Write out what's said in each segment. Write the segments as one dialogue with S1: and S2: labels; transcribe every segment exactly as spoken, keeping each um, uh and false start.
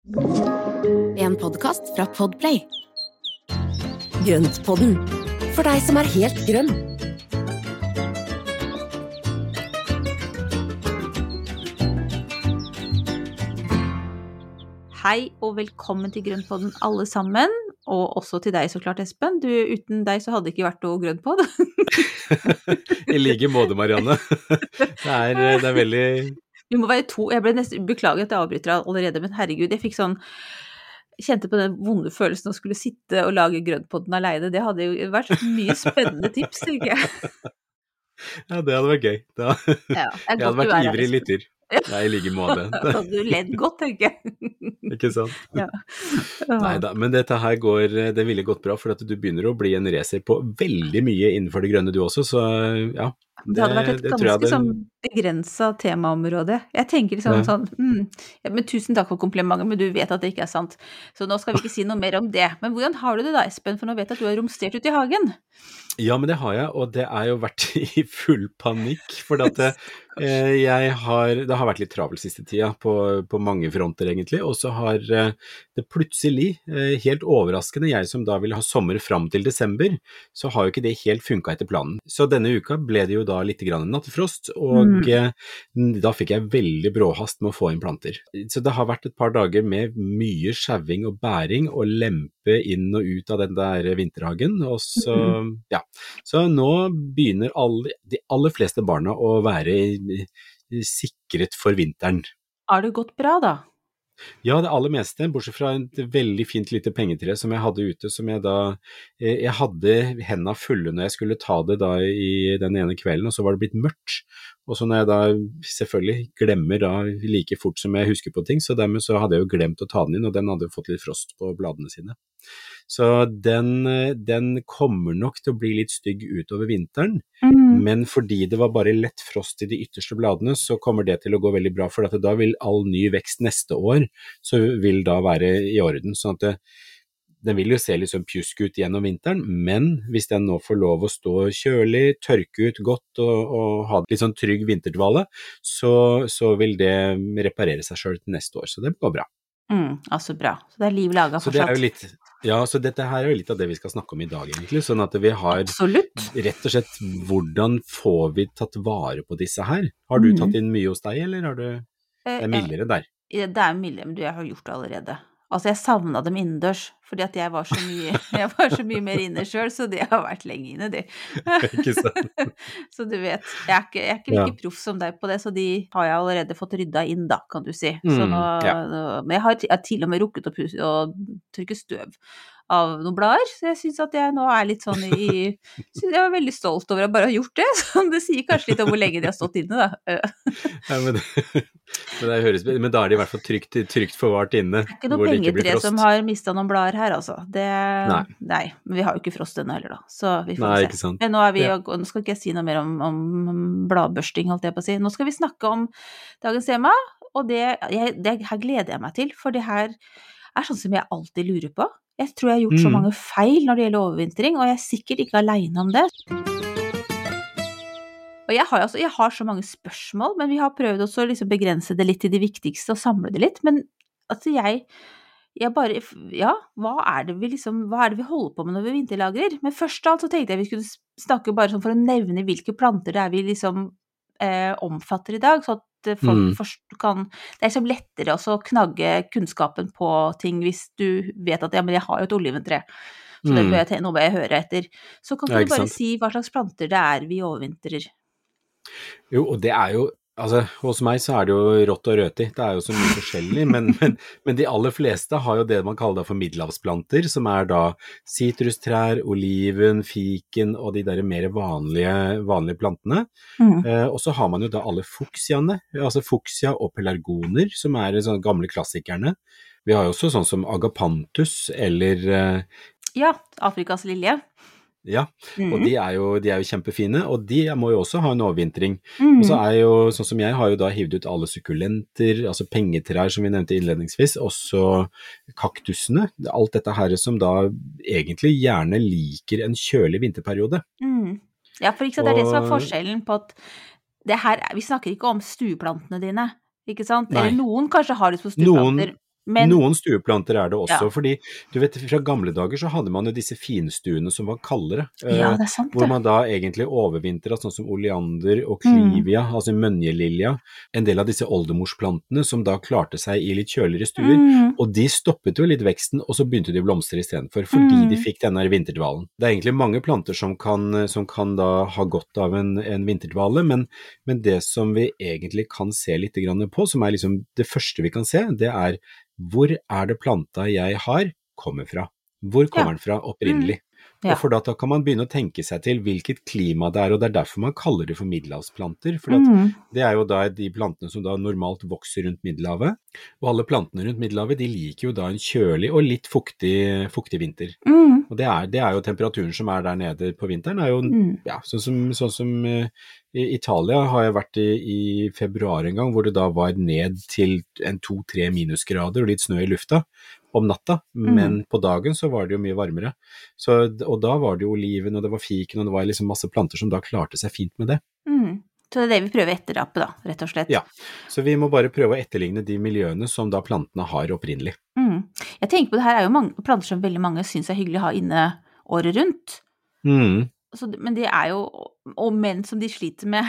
S1: En podcast fra Podplay. Grøntpodden, for deg som er helt grønn.
S2: Hei og velkommen til Grøntpodden alle sammen, og også til deg så klart, Espen. Du, uten deg så hadde det ikke vært noe Grøntpodd.
S3: I like måte, Marianne. Det er, det er veldig...
S2: Vi må være to. Jeg ble nesten beklaget at jeg avbryter allerede, men herregud, jeg fikk sånn, kjente på den vonde følelsen å skulle sitte og lage Grøntpodden alene. Det hadde jo vært mye spennende tips, tenker jeg.
S3: Ja, det hadde vært gøy. Da...
S2: Ja, jeg,
S3: jeg hadde vært ivrig her, lytter. Ja, I like måte.
S2: Du ledd godt, tenker jeg.
S3: Ikke sant?
S2: Ja.
S3: Neida, men dette her går, det ville gått bra, for at du begynner å bli en racer på veldig mye innenfor det grønne du også, så ja.
S2: Det, det hadde vært et ganske det... sånn begrenset temaområde. Jeg tenker liksom ja. sånn, mm, ja, men tusen takk for komplimentet, men du vet at det ikke er sant. Så nå skal vi ikke si noe mer om det. Men hvordan har du det da, Espen? For nå vet jeg at du har romstert ut i hagen.
S3: Ja, men det har jeg, og det er jo vært i full panikk, for at det, eh, jeg har, det har vært litt travel siste tida på, på mange fronter egentlig, og så har eh, det plutselig, eh, helt overraskende, jeg som da ville ha sommer fram til desember, så har jo ikke det helt funket etter planen. Så denne uka ble det jo da litt grann nattefrost, og mm. eh, da fikk jeg veldig bråhast med å få inn planter. Så det har vært et par dager med mye skjeving og bæring og lempe inn og ut av den der vinterhagen, og så, mm. ja. Så nå begynner alle, de aller fleste barna å være sikret for vinteren.
S2: Har det gått bra da?
S3: Ja, det aller meste, bortsett fra et veldig fint lite pengetre som jeg hadde ute, som jeg da, jeg hadde hendene fulle når jeg skulle ta det da i den ene kvelden, og så var det blitt mørkt, og så når jeg da selvfølgelig glemmer da like fort som jeg husker på ting, så dermed så hadde jeg jo glemt å ta den inn, og den hadde jo fått litt frost på bladene sine. Så den, den kommer nok til å bli litt stygg utover vinteren, mm. men fordi det var bare lett frost i de ytterste bladene, så kommer det til å gå veldig bra, for at da vil all ny vekst neste år, så vil da være i orden, sånn at det, den vil jo se litt sånn pjusk ut gjennom vinteren, men hvis den nå får lov å stå kjølig, tørke ut godt og, og ha litt sånn trygg vinterdvale, så, så vil det reparere seg selv til neste år, så det går bra.
S2: Mm, altså bra, så det er liv laget fortsatt.
S3: Så det er jo litt, ja, så dette her er jo litt av det vi skal snakke om i dag egentlig, sånn at vi har
S2: Absolutt.
S3: Rett og slett, hvordan får vi tatt vare på disse her? Har du mm. tatt inn mye hos deg, eller har du, det er mildere der?
S2: Det er mildere, men du, jeg har gjort det allerede. Altså, jeg savnet dem innendørs, fordi at jeg var så mye, jeg var så mye mer inne selv, så det har vært lenge inne, det.
S3: Ikke sant?
S2: Så du vet, jeg er ikke, jeg er ikke like ja. proff som deg på det, så de har jeg allerede fått ryddet inn da, kan du si. Så nå, mm, ja. Men jeg har, jeg har til og med rukket å, pus, å trykke støv av noen blader, så jeg synes at jeg nå er litt sånn i, jeg var veldig stolt over å bare ha gjort det, så det sier kanskje litt om hvor lenge de har stått inne da.
S3: Ja, men, men, det høres, men da er det i hvert fall trygt, trygt forvart inne.
S2: Det er ikke noe pengetre som har mistet noen blader her, altså. Det, nei. nei, men vi har jo ikke frost ennå heller da, så vi får
S3: nei,
S2: se.
S3: Ikke sant.
S2: Men nå, er vi, ja. nå skal ikke jeg si noe mer om, om bladbørsting, holdt jeg på å si. Nå skal vi snakke om dagens tema, og det, jeg, det her gleder jeg meg til, for det her er sånn som jeg alltid lurer på. Jeg tror jeg har gjort mm. så mange feil når det gjelder overvintring, og jeg er sikkert ikke alene om det. Og jeg har, altså, jeg har så mange spørsmål, men vi har prøvd også å liksom begrense det litt til de viktigste og samle det litt. Men altså jeg, jeg bare, ja, hva er det vi liksom, hva er det vi holder på med når vi vinterlagrer? Men først av alt så tenkte jeg vi skulle snakke bare sånn for å nevne hvilke planter det er vi liksom eh, omfatter i dag, så at folk mm. forst, kan, det er liksom lettere også å knagge kunnskapen på ting hvis du vet at ja, men jeg har jo et oliventre, så mm. det bør jeg, nå bør jeg høre etter. Så kan ja, du bare sant? Si hva slags planter det er vi overvintrer.
S3: Jo, og det er jo, altså hos meg så er det jo rått og røti, det er jo så mye forskjellig, men, men, men de aller fleste har jo det man kaller for middelhavsplanter, som er da sitrustrær, oliven, fiken og de der mer vanlige, vanlige plantene. Mm. Eh, og så har man jo da alle fuksiaene, altså fuksia og pelargoner, som er sånne gamle klassikerne. Vi har jo også sånn som agapanthus, eller... Eh,
S2: ja, Afrikas lilje.
S3: Ja, mm. og de er, jo, de er jo kjempefine, og de må jo også ha en overvintring. Mm. Og så er jo, sånn som jeg har jo da hivet ut alle sukkulenter, altså pengetrær som vi nevnte innledningsvis, også kaktusene, alt dette her som da egentlig gjerne liker en kjølig vinterperiode.
S2: Mm. Ja, for ikke så det er det som er forskjellen på at det her, vi snakker ikke om stueplantene dine, ikke sant? Nei. Eller noen kanskje har lyst på stueplanter, noen Men,
S3: Noen stueplanter er det også,
S2: ja.
S3: fordi du vet, fra gamle dager så hadde man jo disse finstuene som var kaldere,
S2: Ja,
S3: eh,
S2: det er sant
S3: hvor
S2: det.
S3: man da egentlig overvintret, sånn som oleander og
S2: Mm.
S3: klivia, altså mønjelilja, en del av disse oldemordsplantene som da klarte seg i litt kjøligere stuer,
S2: Mm.
S3: og de stoppet jo litt veksten, og så begynte de å blomstre i stedet for, fordi de
S2: Mm.
S3: fikk denne vinterdvalen. Det er egentlig mange planter som kan, som kan da ha godt av en, en vinterdvale, men, men det som vi egentlig kan se litt grann på, som er liksom det første vi kan se, det er hvor er det planta jeg har kommer fra? Hvor kommer
S2: Ja.
S3: den fra opprinnelig?
S2: Ja.
S3: Og for da kan man begynne å tenke seg til hvilket klima det er, og det er derfor man kaller det for middelhavsplanter, for at
S2: Mm.
S3: det er jo da de plantene som da normalt vokser rundt Middelhavet, og alle plantene rundt Middelhavet, de liker jo da en kjølig og litt fuktig, fuktig vinter.
S2: Mm.
S3: Og det er, det er jo temperaturen som er der nede på vinteren, er jo,
S2: Mm.
S3: ja, sånn som, sånn som uh, i Italia har jeg vært i, i februar en gang, hvor det da var ned til en to-tre minusgrader og litt snø i lufta om natta, men
S2: Mm.
S3: på dagen så var det jo mye varmere. Så, og da var det jo oliven, og det var fiken, og det var liksom masse planter som da klarte seg fint med det.
S2: Mm. Så det er det vi prøver å etterape da, rett og slett.
S3: Ja, så vi må bare prøve å etterligne de miljøene som da plantene har opprinnelig.
S2: Mm. Jeg tenker på det her er jo mange planter som veldig mange synes er hyggelig å ha inne året rundt.
S3: Mm.
S2: Så, men det er jo, og menn som de sliter med,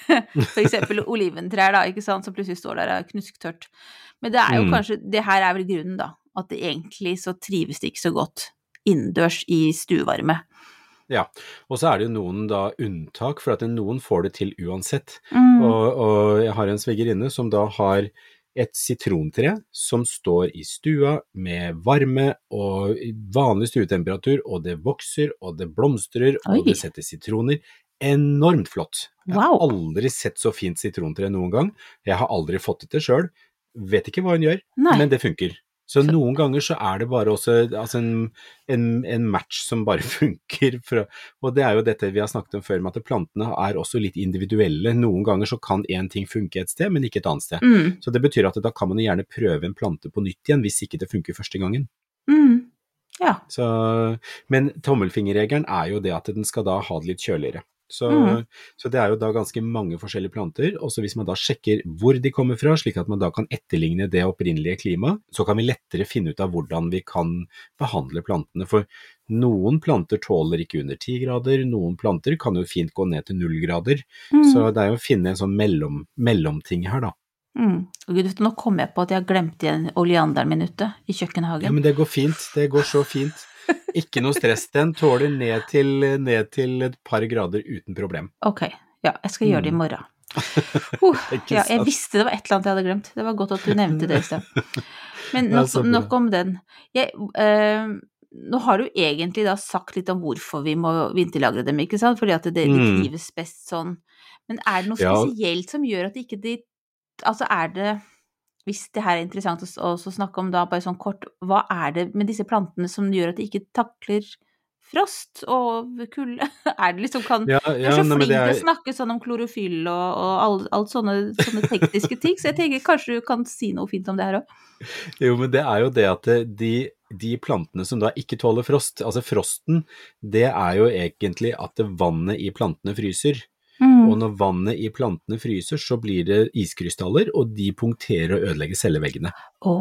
S2: for eksempel oliventrær da, ikke sant, som plutselig står der og er knusktørt. Men det er jo
S3: Mm.
S2: kanskje, det her er vel grunnen da, at det egentlig så trives det ikke så godt innendørs i stuevarme.
S3: Ja, og så er det jo noen da unntak, for at noen får det til uansett.
S2: Mm.
S3: Og, og jeg har en svigerinne som da har et sitrontre som står i stua med varme og vanlig stuetemperatur, og det vokser, og det blomstrer,
S2: Oi.
S3: og det setter sitroner. Enormt flott. Jeg har
S2: Wow.
S3: aldri sett så fint sitrontre noen gang. Jeg har aldri fått det til selv. Vet ikke hva hun gjør,
S2: Nei.
S3: men det funker. Så noen ganger så er det bare også altså en, en, en match som bare funker. Fra, og det er jo dette vi har snakket om før, med at plantene er også litt individuelle. Noen ganger så kan en ting funke et sted, men ikke et annet sted.
S2: Mm.
S3: Så det betyr at da kan man jo gjerne prøve en plante på nytt igjen, hvis ikke det funker første gangen.
S2: Mm. Ja.
S3: Så, men tommelfingerregelen er jo det at den skal da ha det litt kjøligere. Så,
S2: Mm.
S3: så det er jo da ganske mange forskjellige planter, og så hvis man da sjekker hvor de kommer fra, slik at man da kan etterligne det opprinnelige klimaet, så kan vi lettere finne ut av hvordan vi kan behandle plantene, for noen planter tåler ikke under ti grader, noen planter kan jo fint gå ned til null grader,
S2: Mm.
S3: så det er jo å finne en sånn mellom, mellomting her da.
S2: Mm. Og Gud, vet du, nå kom jeg på at jeg har glemt igjen oleanderen min ute i kjøkkenhagen.
S3: Ja, men det går fint, det går så fint. Ikke noe stress, den tåler ned til, ned til et par grader uten problem.
S2: Ok, ja, jeg skal gjøre det i
S3: Mm.
S2: morgen. Uh,
S3: Ikke
S2: ja, jeg
S3: sant?
S2: visste det var et eller annet jeg hadde glemt. Det var godt at du nevnte det i sted. Men
S3: Ja,
S2: nok,
S3: så bra.
S2: nok om den. Jeg, eh, nå har du egentlig da sagt litt om hvorfor vi må vinterlagre dem, ikke sant? Fordi at det, de
S3: Mm.
S2: trives best sånn. Men er det noe
S3: Ja.
S2: spesielt som gjør at ikke de, altså er det, hvis det her er interessant å, å så snakke om da, bare sånn kort, hva er det med disse plantene som gjør at de ikke takler frost og kulde? Er det liksom kan,
S3: Ja,
S2: du er
S3: ja,
S2: så
S3: nei, men
S2: flink
S3: det
S2: til å
S3: er,
S2: snakke sånn om klorofyll og, og alt, alt sånne, sånne tekniske ting, så jeg tenker kanskje du kan si noe fint om det her også.
S3: jo, men det er jo det at det- de, de plantene som da ikke tåler frost, altså frosten, det er jo egentlig at det vannet i plantene fryser. Og når vannet i plantene fryser, så blir det iskrystaller, og de punkterer og ødelegger celleveggene.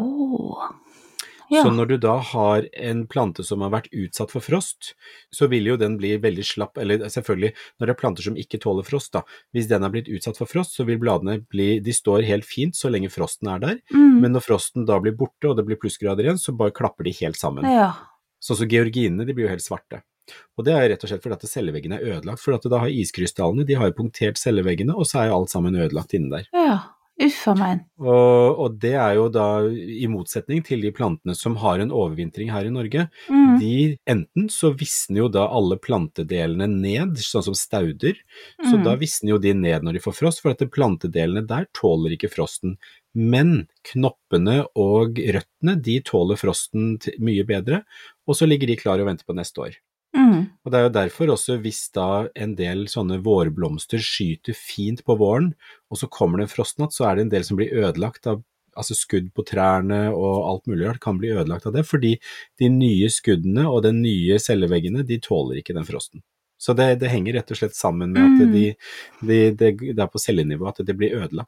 S2: Åh, ja.
S3: Så når du da har en plante som har vært utsatt for frost, så vil jo den bli veldig slapp, eller selvfølgelig, når det er planter som ikke tåler frost da, hvis den har blitt utsatt for frost, så vil bladene bli, de står helt fint så lenge frosten er der,
S2: Mm.
S3: men når frosten da blir borte, og det blir plussgrader igjen, så bare klapper de helt sammen.
S2: Ja.
S3: Sånn som georginene, de blir jo helt svarte. Og det er rett og slett fordi at celleveggene er ødelagt, for at da har iskrystallene, de har jo punktert celleveggene, og så er jo alt sammen ødelagt inne der.
S2: Ja, uffa meg.
S3: Og, og det er jo da i motsetning til de plantene som har en overvintring her i Norge.
S2: Mm.
S3: De, enten så visner jo da alle plantedelene ned, sånn som stauder, så
S2: Mm.
S3: da visner jo de ned når de får frost, for at de plantedelene der tåler ikke frosten. Men knoppene og røttene, de tåler frosten t- mye bedre, og så ligger de klar og venter på neste år.
S2: Mm.
S3: Og det er jo derfor også, hvis da en del sånne vårblomster skyter fint på våren, og så kommer det en frostnatt, så er det en del som blir ødelagt av, altså skudd på trærne og alt mulig rart kan bli ødelagt av det, fordi de nye skuddene og de nye celleveggene, de tåler ikke den frosten. Så det, det henger rett og slett sammen med at
S2: Mm.
S3: de, de, de, det er på cellenivå at det blir ødelagt.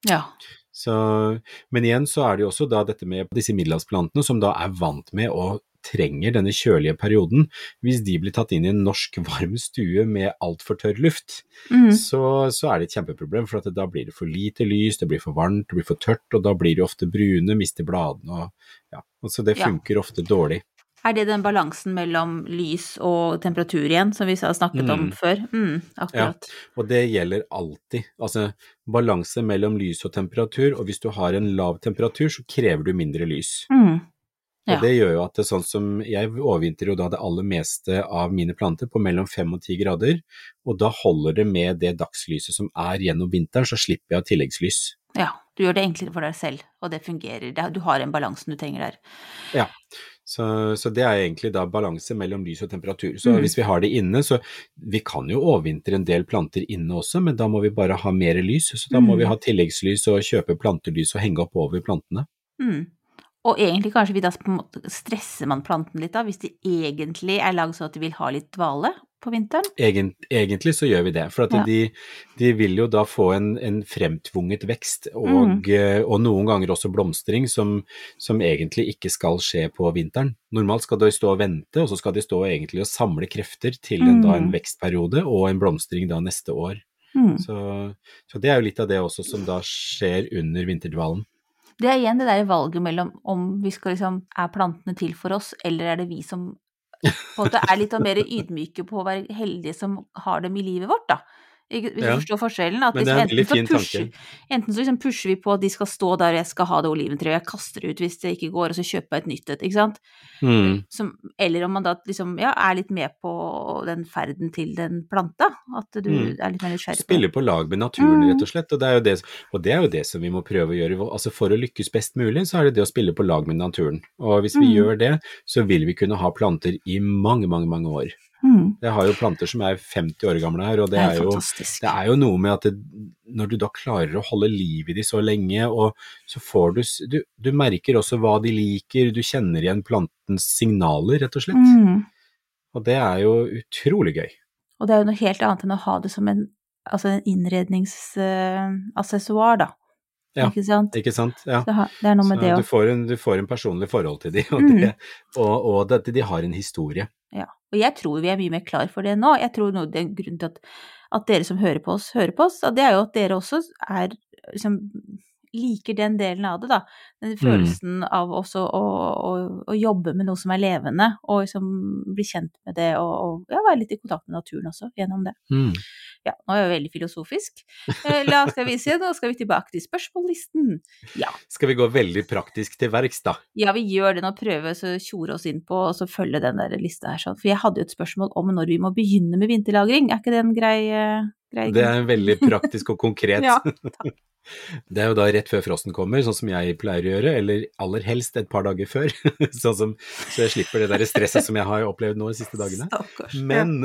S2: Ja.
S3: Så, men igjen så er det jo også da dette med disse middelhavsplantene som da er vant med og trenger denne kjølige perioden. Hvis de blir tatt inn i en norsk varm stue med alt for tørr luft,
S2: Mm.
S3: så, så er det et kjempeproblem, for at det, da blir det for lite lys, det blir for varmt, det blir for tørt, og da blir det ofte brune, mister bladene, og ja, altså det
S2: Ja.
S3: funker ofte dårlig.
S2: Er det den balansen mellom lys og temperatur igjen, som vi har snakket om
S3: Mm.
S2: før? Mm, akkurat.
S3: Og det gjelder alltid, altså balanse mellom lys og temperatur, og hvis du har en lav temperatur, så krever du mindre lys.
S2: Mm. Ja.
S3: Og det gjør jo at det er sånn som, jeg overvinter jo da det aller meste av mine planter på mellom fem og ti grader, og da holder det med det dagslyset som er gjennom vinteren, så slipper jeg av tilleggslys.
S2: Ja, du gjør det enklere for deg selv, og det fungerer. Det- Du har en balansen du trenger der.
S3: Ja, så, så det er egentlig da balanse mellom lys og temperatur. Så
S2: Mm.
S3: hvis vi har det inne, så vi kan jo overvintre en del planter inne også, men da må vi bare ha mer lys, så da må
S2: Mm.
S3: vi ha tilleggslys og kjøpe plantelys og henge opp over plantene.
S2: Mm. Og egentlig kanskje vi da på en måte stresser man planten litt da, hvis de egentlig er lagd sånn at de vil ha litt dvale på vinteren.
S3: Egent, egentlig så gjør vi det, for at
S2: Ja.
S3: de, de vil jo da få en, en fremtvunget vekst, og,
S2: Mm.
S3: og noen ganger også blomstring som, som egentlig ikke skal skje på vinteren. Normalt skal de stå og vente, og så skal de stå egentlig og samle krefter til en, da, en
S2: Mm.
S3: vekstperiode og en blomstring da neste år.
S2: Mm.
S3: Så, så det er jo litt av det også som da skjer under vinterdvalen.
S2: Det er igjen det der valget mellom om vi skal liksom, er plantene til for oss, eller er det vi som på en måte er litt mer ydmyke på å være heldige som har dem i livet vårt, da. Ikke, hvis
S3: Ja,
S2: du forstår forskjellen, at
S3: men det er en
S2: liksom,
S3: veldig
S2: enten, så
S3: fin
S2: pusher,
S3: tanke.
S2: enten så liksom pusher vi på at de skal stå der, jeg skal ha det oliventreet, jeg kaster det ut hvis det ikke går, og så kjøper jeg et nytt et, ikke sant?
S3: Mm.
S2: Som, eller om man da liksom, ja, er litt med på den ferden til den planta, at du
S3: Mm.
S2: er litt mer nysgjerrig på
S3: Spille
S2: det.
S3: på lag med naturen,
S2: Mm.
S3: rett og slett, og det er jo det, og det er jo det som vi må prøve å gjøre. Altså for å lykkes best mulig, så er det det å spille på lag med naturen. Og hvis vi
S2: Mm.
S3: gjør det, så vil vi kunne ha planter i mange, mange, mange år.
S2: Mm.
S3: Jeg har jo planter som er femti år gamle her, og det,
S2: Det er
S3: er jo,
S2: fantastisk.
S3: det er jo noe med at det, når du da klarer å holde liv i de så lenge, og så får du, s- du, du merker også hva de liker, du kjenner igjen plantens signaler, rett og slett.
S2: Mm.
S3: Og det er jo utrolig gøy.
S2: Og det er jo noe helt annet enn å ha det som en, altså en innredningsaccessoar, da.
S3: Ja,
S2: Ikke sant?
S3: ikke sant? Ja.
S2: Det, har, det er noe med
S3: Så
S2: det
S3: du
S2: òg.
S3: får, en, du får en personlig forhold til de, og,
S2: Mm.
S3: det, og, og at de har en historie.
S2: Ja. Og jeg tror vi er mye mer klar for det nå. Jeg tror noe, det er grunnen til at, at dere som hører på oss, hører på oss, at det er jo at dere også er liksom liker den delen av det, da. Den følelsen av også å, å, å jobbe med noe som er levende, og liksom bli kjent med det, og, og ja, være litt i kontakt med naturen også, gjennom det.
S3: Mm.
S2: Ja, nå er jeg jo veldig filosofisk. Eh, La oss skal vi se, nå skal vi tilbake til spørsmållisten. Ja,
S3: Skal vi gå veldig praktisk til verks, da?
S2: ja, vi gjør det nå, prøve å tjore oss inn på, og så følge den der lista her sånn. For jeg hadde jo et spørsmål om når vi må begynne med vinterlagring. Er ikke det en grei, eh, grei
S3: Det er veldig praktisk og konkret.
S2: Ja,
S3: Det er jo da rett før frosten kommer, sånn som jeg pleier å gjøre, eller aller helst et par dager før, sånn som, så jeg slipper det der stresset som jeg har opplevd nå de siste dagene.
S2: stakkars.
S3: Men,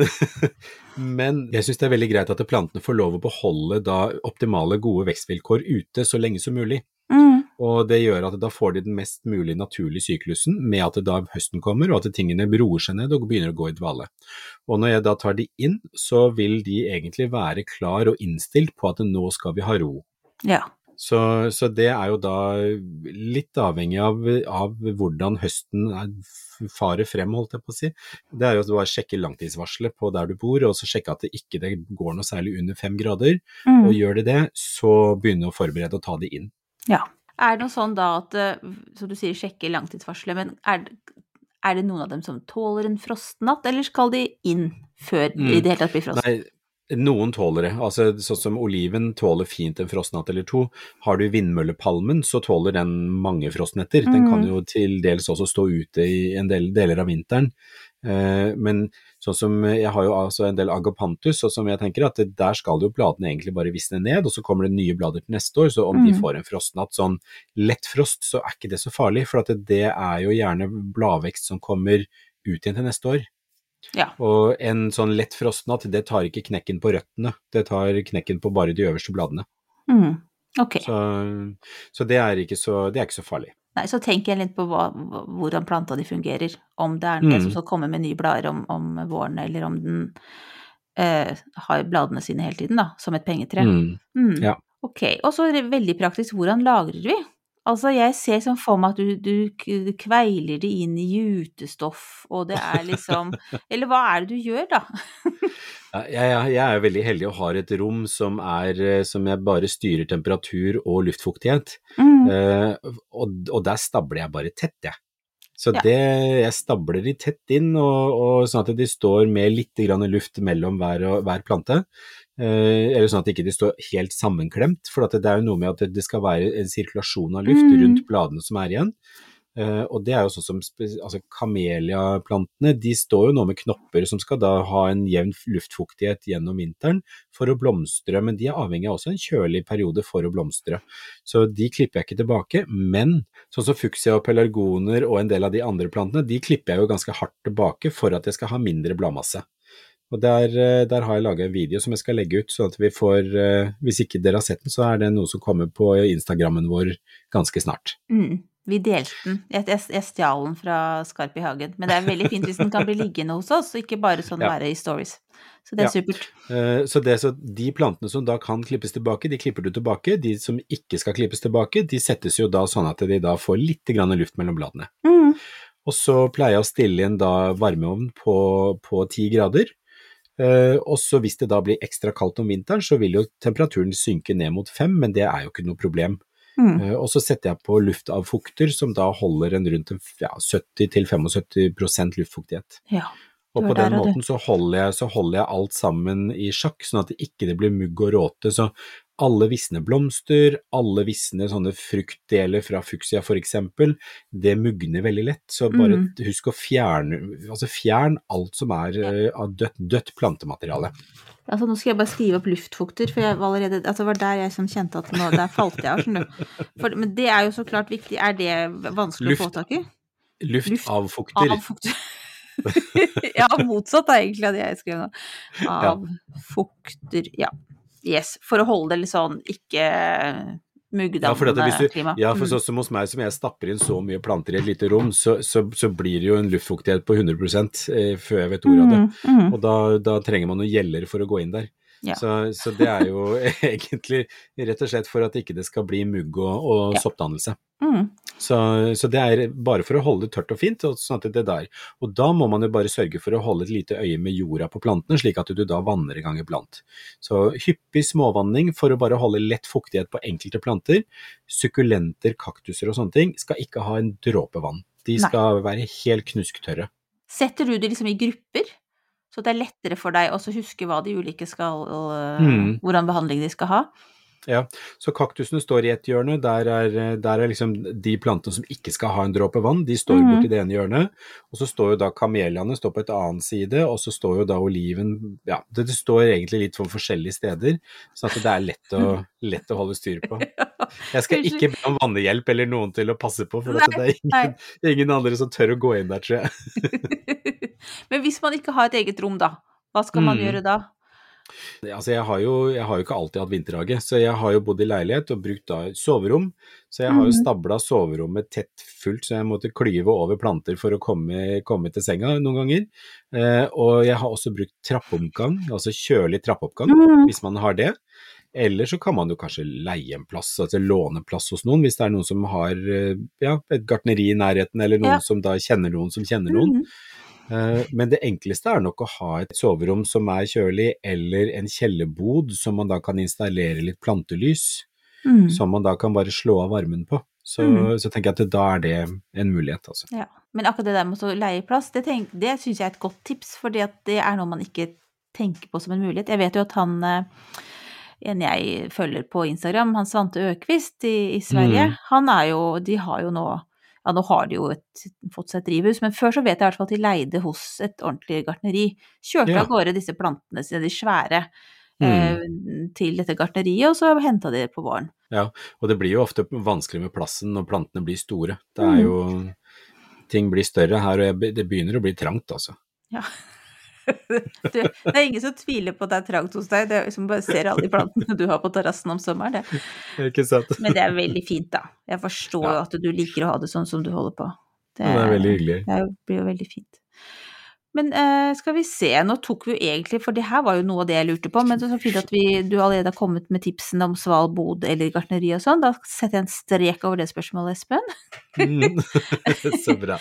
S3: men jeg synes det er veldig greit at plantene får lov å beholde da optimale gode vekstvilkår ute så lenge som mulig.
S2: Mm,
S3: Og det gjør at da får de den mest mulig naturlige syklusen med at da høsten kommer, og at tingene roer seg ned og begynner å gå i dvale. Og når jeg da tar de inn, så vil de egentlig være klar og innstilt på at nå skal vi ha ro.
S2: ja.
S3: Så, så det er jo da litt avhengig av, av hvordan høsten er, farer frem, holdt jeg på å si. Det er jo å bare sjekke langtidsvarselet på der du bor, og så sjekke at det ikke det går noe særlig under fem grader,
S2: Mm,
S3: og gjør det det, så begynne å forberede og ta det inn.
S2: ja. Er det noe sånn da at, eh, som du sier, sjekke langtidsvarselet, men er, det- er det noen av dem som tåler en frostnatt, eller skal de inn før
S3: Mm.
S2: i det hele tatt blir frost?
S3: Nei, noen tåler det, altså sånn som oliven tåler fint en frostnatt eller to. Har du vindmøllepalmen, så tåler den mange frostnetter. Den
S2: Mm.
S3: kan jo til dels også stå ute i en del deler av vinteren. Eh, men sånn som, jeg har jo altså en del agapanthus, og som jeg tenker at det, der skal jo bladene egentlig bare visne ned, og så kommer det nye blader til neste år, så om de
S2: Mm.
S3: får en frostnatt, sånn lett frost, så er ikke det så farlig, for at det, det er jo gjerne bladvekst som kommer ut igjen til neste år.
S2: Ja.
S3: Og en sånn lett frostnatt, det tar ikke knekken på røttene, det tar knekken på bare de øverste bladene.
S2: Mm. Ok.
S3: Så, så, det, er ikke så det er ikke så farlig.
S2: Nei, så tenker jeg litt på hva, hva- hvordan planta de fungerer. Om det er en
S3: Mm.
S2: som skal komme med nye blader om, om våren, eller om den eh, har bladene sine hele tiden, da, som et pengetre.
S3: Mm.
S2: Mm.
S3: Ja.
S2: Ok, og så er det veldig praktisk, hvordan lagrer vi? Altså, jeg ser sånn for meg at du, du k- kveiler det inn i jutestoff, og det er liksom, eller hva er det du gjør da?
S3: Ja, Jeg, jeg jeg er veldig heldig og har et rom som er, eh, som jeg bare styrer temperatur og luftfuktighet,
S2: Mm,
S3: eh, og, og der stabler jeg bare tett, jeg. Så
S2: ja.
S3: det, jeg stabler de tett inn, og, og sånn at de står med litt grann luft mellom hver, og- hver plante, eh, eller sånn at ikke de står helt sammenklemt, for at det er jo noe med at det, det skal være en sirkulasjon av luft rundt
S2: Mm,
S3: bladene som er igjen. Eh, og det er jo sånn som spe- altså kameliaplantene, de står jo nå med knopper som skal da ha en jevn luftfuktighet gjennom vinteren for å blomstre, men de er avhengig av også en kjølig periode for å blomstre. Så de klipper jeg ikke tilbake, men sånn som fuksia og pelargoner og en del av de andre plantene, de klipper jeg jo ganske hardt tilbake for at jeg skal ha mindre bladmasse. Og der, eh, der har jeg laget en video som jeg skal legge ut, sånn at vi får, eh, hvis ikke dere har sett den, så er det noe som kommer på Instagrammen vår ganske snart.
S2: mm. Vi delte den, jeg, jeg, jeg stjal den fra Skarp i hagen, men det er veldig fint hvis den kan bli liggende hos oss, og ikke bare sånn
S3: Ja.
S2: være i stories. Så det er
S3: Ja.
S2: supert.
S3: Eh, Så, det, så de plantene som da kan klippes tilbake, de klipper du tilbake. De som ikke skal klippes tilbake, de settes jo da sånn at de da får litt grann luft mellom bladene.
S2: Mm,
S3: Og så pleier jeg å stille inn da varmeovn på, på ti grader. Eh, og så hvis det da blir ekstra kaldt om vinteren, så vil jo temperaturen synke ned mot fem, men det er jo ikke noe problem.
S2: mm,
S3: Eh, og så setter jeg på luftavfukter, som da holder en rundt en, ja, sytti til syttifem prosent luftfuktighet.
S2: ja.
S3: Og
S2: Du
S3: på
S2: er der,
S3: den
S2: og du.
S3: måten så holder, jeg, så holder jeg alt sammen i sjakk, sånn at det ikke det blir mugg og råte. Så alle visne blomster, alle visne sånne fruktdeler fra fuksia for eksempel, det mugner veldig lett. Så bare
S2: Mm.
S3: husk å fjerne, altså fjern alt som er eh, av dødt, dødt plantemateriale.
S2: Altså, nå skal jeg bare skrive opp luftfukter, for jeg var allerede, altså, det var der jeg sånn kjente at nå, der falt jeg av, skjønner du. For, men det er jo så klart viktig. Er det vanskelig å få
S3: Luft,
S2: tak i?
S3: luftavfukter.
S2: Avfukter. Ja, motsatt er egentlig det jeg skrev nå.
S3: Ja.
S2: Avfukter, ja. Yes, for å holde det litt sånn ikke
S3: Ja, for, at
S2: muggdannende
S3: hvis du,
S2: klima.
S3: ja, for
S2: Mm.
S3: sånn som hos meg, som jeg stapper inn så mye planter i et lite rom, så, så, så blir det jo en luftfuktighet på hundre prosent eh, før jeg vet ordet av det.
S2: Mm, mm.
S3: Og da, da trenger man noen gjeller for å gå inn der.
S2: Ja.
S3: Så, så det er jo egentlig rett og slett for at ikke det skal bli mugg og, og
S2: Ja.
S3: soppdannelse.
S2: Mm.
S3: Så, så det er bare for å holde det tørt og fint, og sånn at det der. Og da må man jo bare sørge for å holde et lite øye med jorda på plantene, slik at du da vanner i gang iblant. Så hyppig småvanning for å bare holde lett fuktighet på enkelte planter. Sukkulenter, kaktuser og sånne ting skal ikke ha en dråpe vann. De
S2: Nei.
S3: skal være helt knusktørre.
S2: Setter du det liksom i grupper, så det er lettere for deg å så huske hva de ulike skal, øh,
S3: Mm.
S2: hvordan behandling de skal ha?
S3: Ja, så kaktusene står i et hjørne, der er, der er liksom de plantene som ikke skal ha en dråpe vann, de står
S2: Mhm.
S3: borti det ene hjørnet, og så står jo da kameliaene står på et annet side, og så står jo da oliven, ja, det, det står egentlig litt på forskjellige steder, sånn at det er lett å, lett å holde styr på. Jeg skal
S2: Unnskyld.
S3: ikke be om vannhjelp eller noen til å passe på, for at det er ingen, ingen andre som tør å gå inn der, tror jeg.
S2: Men hvis man ikke har et eget rom da, hva skal man
S3: Mm.
S2: gjøre da?
S3: Altså jeg har, jo, jeg har jo ikke alltid hatt vinterhage, så jeg har jo bodd i leilighet og brukt da soverom, så jeg har jo
S2: Mhm.
S3: stablet soverommet tett fullt, så jeg måtte klyve over planter for å komme, komme til senga noen ganger. Eh, og jeg har også brukt trappeoppgang, altså kjølig trappeoppgang,
S2: Mhm.
S3: hvis man har det. Eller så kan man jo kanskje leie en plass, altså låne plass hos noen, hvis det er noen som har eh, ja, et gartneri i nærheten, eller noen
S2: Ja.
S3: som da kjenner noen som kjenner noen.
S2: Mhm.
S3: Eh, Men det enkleste er nok å ha et soverom som er kjølig, eller en kjellerbod som man da kan installere litt plantelys,
S2: Mhm.
S3: som man da kan bare slå av varmen på. Så,
S2: Mhm.
S3: så tenker jeg at da er det en mulighet, altså.
S2: Ja, men akkurat det der med å leie plass, det, tenk, det synes jeg er et godt tips, fordi at det er noe man ikke tenker på som en mulighet. Jeg vet jo at han, eh, en jeg følger på Instagram, han Svante Økvist i, i Sverige,
S3: Mm.
S2: han er jo, de har jo nå, ja nå har de jo et, fått seg et drivhus, men før så vet jeg i hvert fall at de leide hos et ordentlig gartneri, kjørte
S3: Ja.
S2: av gårde disse plantene sine, de svære,
S3: Mm.
S2: eh, til dette gartneriet, og så hentet de det på våren.
S3: Ja, og det blir jo ofte vanskelig med plassen når plantene blir store. Det
S2: Mm.
S3: er jo, ting blir større her, og jeg, det begynner å bli trangt, altså.
S2: Ja. Du, det er ingen som tviler på at det er trangt hos deg, det er liksom bare ser alle de plantene du har på terrassen om sommeren, det.
S3: Ikke sant?
S2: Men det er veldig fint da. Jeg forstår jo
S3: Ja.
S2: at du liker å ha det sånn som du holder på. Det,
S3: Ja, det er veldig hyggelig.
S2: Det er jo- blir jo veldig fint. Men eh, skal vi se, nå tok vi jo egentlig, for det her var jo noe av det jeg lurte på, men det er så fint at vi, du allerede har kommet med tipsene om svalbod eller gartneri og sånn, da setter jeg en strek over det spørsmålet, Espen.
S3: Mm. Så bra.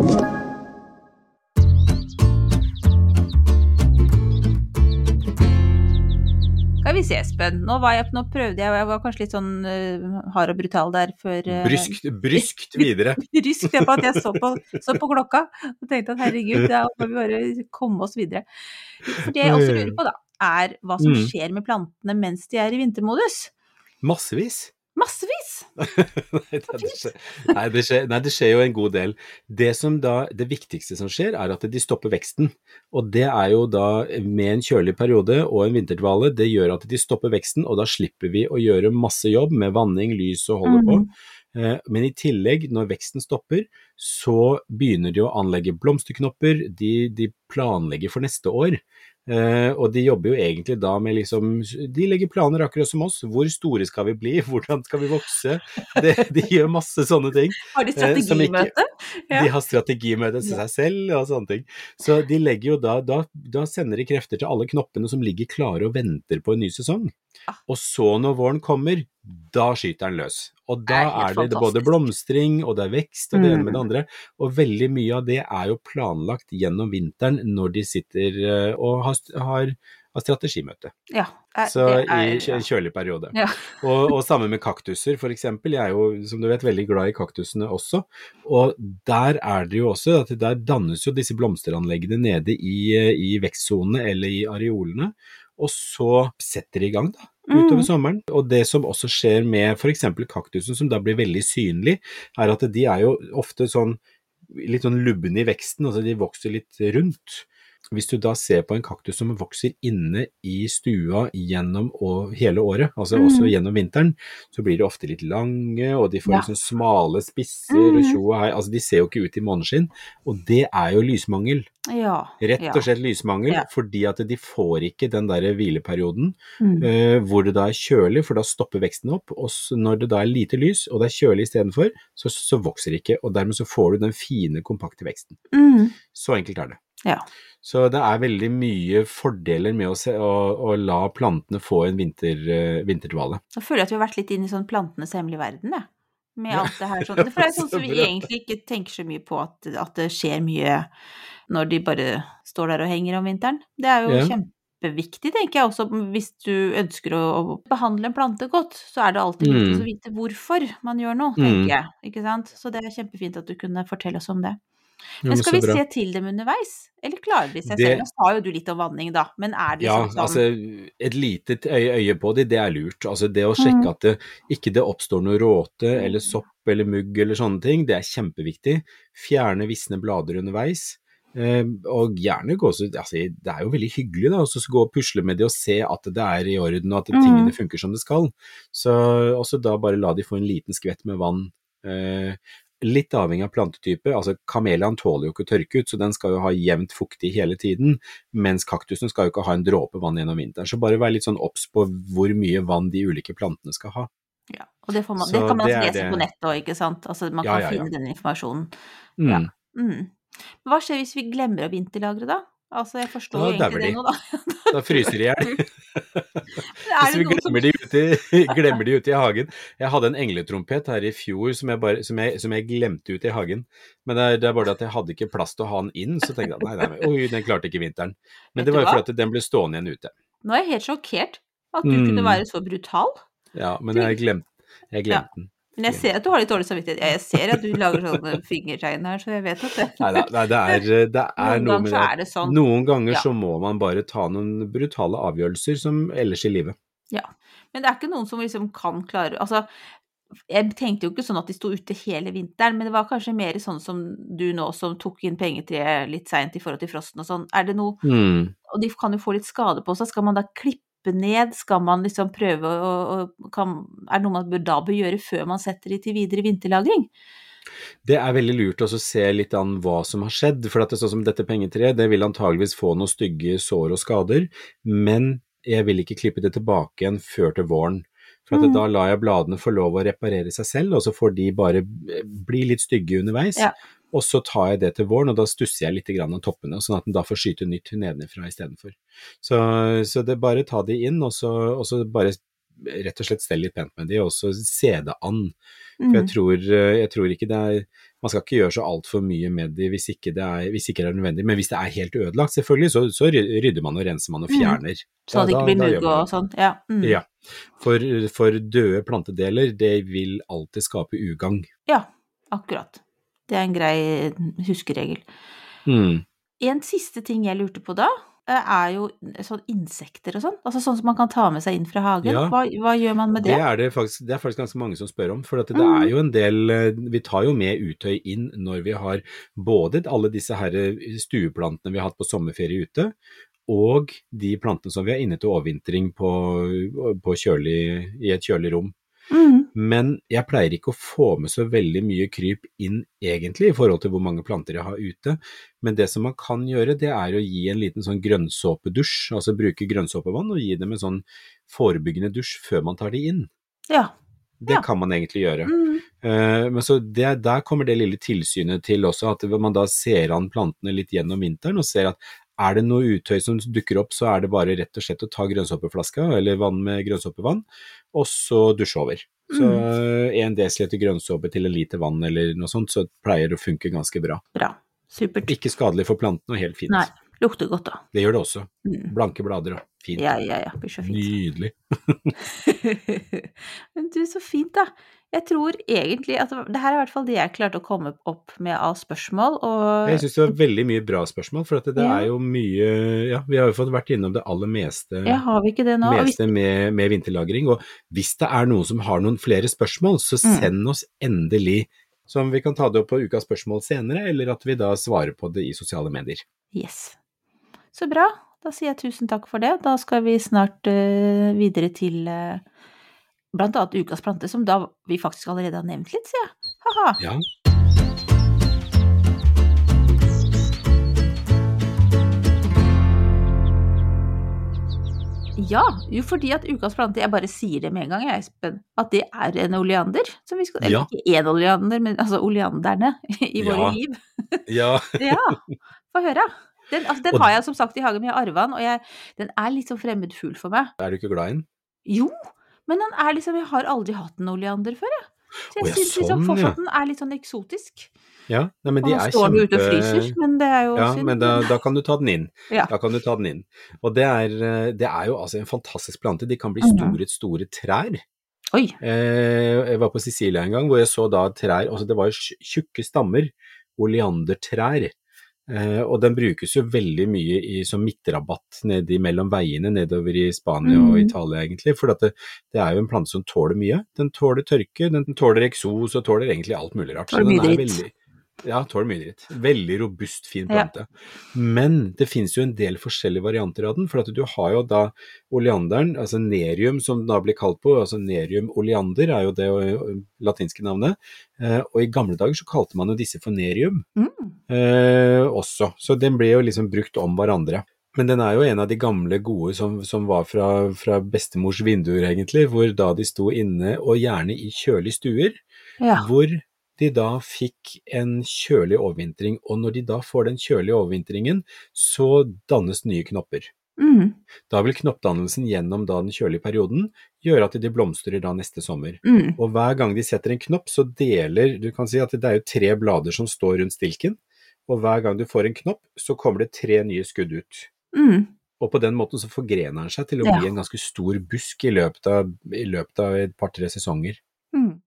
S2: Skal vi se, Espen, nå, var jeg, nå prøvde jeg, jeg var kanskje litt sånn uh, hard og brutal der før uh,
S3: Bryskt, bryskt videre.
S2: Bryskt, det var at jeg så på, så på klokka og tenkte at herregud, da må vi bare komme oss videre. For det jeg også lurer på da, er hva som
S3: Mm.
S2: skjer med plantene mens de er i vintermodus.
S3: Massevis.
S2: Massevis!
S3: Nei, det skjer, nei, det skjer, nei, det skjer jo en god del. Det som da, det viktigste som skjer er at de stopper veksten, og det er jo da med en kjølig periode og en vinterdvale, det gjør at de stopper veksten, og da slipper vi å gjøre masse jobb med vanning, lys og holde på.
S2: Mm.
S3: Men i tillegg, når veksten stopper, så begynner de å anlegge blomsterknopper, de, de planlegger for neste år. Uh, og de jobber jo egentlig da med liksom, de legger planer akkurat som oss, hvor store skal vi bli, hvordan skal vi vokse, de, de gjør masse sånne ting.
S2: Har de strategimøte?
S3: Uh, ja. De har strategimøte til seg selv og sånne ting. Så de legger jo da, da, da sender de krefter til alle knoppene som ligger klare og venter på en ny sesong. Og så når våren kommer, da skyter den løs. Og da er, er det både blomstring, og det er vekst, og det ene med det andre. Og veldig mye av det er jo planlagt gjennom vinteren når de sitter og har, har, har strategimøte.
S2: Ja, er,
S3: så
S2: det er,
S3: i en kjølig periode.
S2: Ja.
S3: og, og sammen med kaktuser, for eksempel. Jeg er jo, som du vet, veldig glad i kaktusene også. Og der er det jo også, at der dannes jo disse blomsteranleggene nede i, i vekstsonene eller i areolene. Og så setter de i gang da, utover sommeren. Og det som også skjer med for eksempel kaktusen, som da blir veldig synlig, er at de er jo ofte sånn, litt sånn lubne i veksten, altså de vokser litt rundt. Hvis du da ser på en kaktus som vokser inne i stua gjennom og hele året, altså mm. også gjennom vinteren, så blir de ofte litt lange, og de får ja. liksom smale spisser, mm. og tjo og hei, altså de ser jo ikke ut i måneskinn, og det er jo lysmangel.
S2: Ja.
S3: Rett og slett lysmangel, ja. fordi at de får ikke den der hvileperioden, mm. uh, hvor det da er kjølig, for da stopper veksten opp, og når det da er lite lys, og det er kjølig i stedet for, så, så vokser det ikke, og dermed så får du den fine, kompakte veksten.
S2: Mm.
S3: Så enkelt er det.
S2: Ja.
S3: Så det er veldig mye fordeler med å, se, å, å la plantene få en vinter, uh, vinterdvale.
S2: Jeg føler at vi har vært litt inn i sånn plantenes hemmelige verden, ja. Med alt det her sånn. For det er sånn som vi egentlig ikke tenker så mye på at, at det skjer mye når de bare står der og henger om vinteren. Det er jo ja. kjempeviktig, tenker jeg også, hvis du ønsker å, å behandle en plante godt, så er det alltid lurt mm. å vite hvorfor man gjør noe, tenker mm. jeg, ikke sant? Så det er kjempefint at du kunne fortelle oss om det. Men skal vi se til dem underveis, eller klarer de seg det, selv? Nå sa jo du litt om vanning da, men er det
S3: ja,
S2: sånn? Ja,
S3: altså et lite øye, øye på det, det er lurt. Altså det å sjekke mm. at det ikke det oppstår noe råte, eller sopp, eller mugg, eller sånne ting, det er kjempeviktig. Fjerne visne blader underveis, eh, og gjerne gå så, altså det er jo veldig hyggelig da, å gå og pusle med det og se at det er i orden, og at mm. tingene funker som det skal. Så også da bare la de få en liten skvett med vann, eh, litt avhengig av plantetype, altså kamelian tåler jo ikke å tørke ut, så den skal jo ha jevnt fuktig hele tiden, mens kaktusen skal jo ikke ha en dråpe vann gjennom vinteren, så bare vær litt sånn obs på hvor mye vann de ulike plantene skal ha.
S2: Ja, og det, får man, det kan man det lese det... på nettet også, ikke sant? Altså man kan ja, ja, ja. finne den informasjonen. Mm. Ja. Mm. Men hva skjer hvis vi glemmer å vinterlagre da? Altså, jeg forstår jo egentlig det nå, da.
S3: Da fryser de ihjel. Hvis vi glemmer, som... de ute, glemmer de ute i hagen. Jeg hadde en engletrompet her i fjor som jeg, bare, som jeg, som jeg glemte ute i hagen. Men det er, det er bare at jeg hadde ikke plass til å ha den inn, så tenkte jeg, nei, nei, oi, den klarte ikke vinteren. Men Vet det var jo fordi den ble stående igjen ute.
S2: Nå er jeg helt sjokkert at du mm. kunne være så brutal.
S3: Ja, men jeg glemte, jeg glemte
S2: ja.
S3: den.
S2: Men jeg ser at du har litt dårlig samvittighet. Jeg ser at du lager sånne fingertegn her, så jeg vet at det...
S3: Nei, nei det er, det er
S2: noen
S3: noe med det.
S2: Er det sånn.
S3: Noen ganger
S2: ja.
S3: så må man bare ta noen brutale avgjørelser som ellers i livet.
S2: Ja, men det er ikke noen som liksom kan klare... Altså, jeg tenkte jo ikke sånn at de sto ute hele vinteren, men det var kanskje mer sånn som du nå, som tok inn pengetreet litt sent i forhold til frosten og sånn. Er det noe... Mm. Og de kan jo få litt skade på seg. Skal man da klippe ned, skal man liksom prøve å, å kan, er det noe man bør, da bør gjøre før man setter de til videre vinterlagring?
S3: Det er veldig lurt også å se litt an hva som har skjedd, for at det er sånn som dette pengetreet, det vil antageligvis få noen stygge sår og skader, men jeg vil ikke klippe det tilbake igjen før til våren. For at mm. da lar jeg bladene få lov å reparere seg selv, og så får de bare bli litt stygge underveis. Ja. og så tar jeg det til våren, og da stusser jeg litt grann av toppene, sånn at den da får skyte nytt nedenfra i stedet for. Så, så det er bare ta de inn, og så, og så bare rett og slett stelle litt pent med de, og så se det an. For jeg tror, jeg tror ikke det er, man skal ikke gjøre så alt for mye med de hvis ikke det er, hvis ikke det er nødvendig, men hvis det er helt ødelagt, selvfølgelig, så, så rydder man og renser man og fjerner.
S2: Mm. Så det ikke blir mugg og sånn, ja. Mm.
S3: Ja, for, for døde plantedeler, det vil alltid skape ugagn.
S2: Ja, akkurat. Det er en grei huskeregel.
S3: Mm.
S2: En siste ting jeg lurte på da, er jo sånn insekter og sånn, altså sånn som man kan ta med seg inn fra hagen.
S3: Ja,
S2: hva, hva gjør man med det?
S3: Det er det faktisk, det er faktisk ganske mange som spør om, for at det
S2: Mm.
S3: er jo en del, vi tar jo med utøy inn når vi har både alle disse her stueplantene vi har hatt på sommerferie ute, og de plantene som vi har inne til overvintring på, på kjølig, i et kjølig rom.
S2: Mm.
S3: Men jeg pleier ikke å få med så veldig mye kryp inn egentlig i forhold til hvor mange planter jeg har ute, men det som man kan gjøre, det er å gi en liten sånn grønnsåpedusj, altså bruke grønnsåpevann og gi dem en sånn forebyggende dusj før man tar de inn.
S2: Ja.
S3: Det
S2: Ja.
S3: kan man egentlig gjøre.
S2: Mm.
S3: Uh, men så det, der kommer det lille tilsynet til også, at man da ser an plantene litt gjennom vinteren og ser at er det noe utøy som dukker opp, så er det bare rett og slett å ta grønnsåpeflaska eller vann med grønnsåpevann, og så dusje over. Så
S2: Mm.
S3: en desiliter grønnsåpe til en liter vann eller noe sånt, så pleier det å funke ganske bra.
S2: Bra. Supert.
S3: Ikke skadelig for plantene og helt fint.
S2: Nei, lukter godt da.
S3: Det gjør det også.
S2: Mm.
S3: Blanke blader og fint.
S2: Ja, ja, ja, blir så fint.
S3: Nydelig.
S2: Men du, så fint da. Jeg tror egentlig at det her er i hvert fall det jeg klarte å komme opp med av spørsmål. Og
S3: Jeg synes det var veldig mye bra spørsmål, for at det, det
S2: Ja.
S3: er jo mye, ja, vi har jo fått vært innom det aller meste,
S2: ja, har vi ikke det nå? Og hvis-
S3: meste med, med vinterlagring, og hvis det er noen som har noen flere spørsmål, så
S2: Mm.
S3: send oss endelig, som vi kan ta det opp på ukas spørsmål senere, eller at vi da svarer på det i sosiale medier.
S2: Yes. Så bra. Da sier jeg tusen takk for det. Da skal vi snart eh, videre til eh, blant annet ukas plante, som da vi faktisk allerede har nevnt litt, sier jeg. Haha.
S3: Ja,
S2: Ja, jo fordi at ukas plante, jeg bare sier det med en gang, jeg, Espen, at det er en oleander, som vi skal, eller
S3: Ja.
S2: ikke en oleander, men altså oleanderne i våre
S3: Ja.
S2: liv.
S3: ja.
S2: Ja, få høre. Den, altså, den
S3: Og-
S2: har jeg som sagt i hagen, men jeg har arvet den, og jeg, den er litt sånn fremmed fugl for meg.
S3: Er du ikke glad i den?
S2: Jo, men den er liksom, jeg har aldri hatt en oleander før, jeg. Så jeg
S3: Å ja,
S2: synes liksom
S3: sånn,
S2: fortsatt
S3: ja.
S2: den er litt sånn eksotisk.
S3: Ja, nei, men
S2: Og
S3: de
S2: nå
S3: er
S2: står den jo ute og
S3: kjempe...
S2: fryser, men det er jo
S3: Ja,
S2: synd.
S3: men da, da kan du ta den inn.
S2: Ja.
S3: Da kan du ta den inn. Og det er, eh, det er jo altså en fantastisk plante. De kan bli
S2: Mhm.
S3: store, store trær.
S2: Oi,
S3: Eh, jeg var på Sicilia en gang, hvor jeg så da trær, altså det var jo tj- tjukke stammer, oleandertrær. Eh, og den brukes jo veldig mye i, som midtrabatt nede mellom veiene, nedover i Spania og
S2: Mhm.
S3: Italia egentlig, for at det, det er jo en plante som tåler mye. Den tåler tørke, den tåler eksos og tåler egentlig alt mulig rart. Så
S2: Tåler mye
S3: den er
S2: dritt.
S3: veldig- Ja, tåler mye dritt. Veldig robust, fin
S2: Ja.
S3: plante. Men det finnes jo en del forskjellige varianter av den, for at du har jo da oleanderen, altså nerium som da blir kalt på, altså nerium oleander er jo det ø, latinske navnet, eh, og i gamle dager så kalte man jo disse for nerium
S2: Mm.
S3: eh, også, så den ble jo liksom brukt om hverandre. Men den er jo en av de gamle gode som, som var fra, fra bestemors vinduer egentlig, hvor da de sto inne og gjerne i kjølige stuer,
S2: Ja.
S3: hvor de da fikk en kjølig overvintring, og når de da får den kjølige overvintringen, så dannes nye knopper.
S2: Mm.
S3: Da vil knoppdannelsen gjennom da den kjølige perioden gjøre at de blomstrer da neste sommer.
S2: Mm.
S3: Og hver gang de setter en knopp, så deler, du kan si at det er jo tre blader som står rundt stilken, og hver gang du får en knopp, så kommer det tre nye skudd ut.
S2: Mm.
S3: Og på den måten så forgrener den seg til å
S2: Ja.
S3: bli en ganske stor busk i løpet av, i løpet av et par-tre sesonger.
S2: Mm.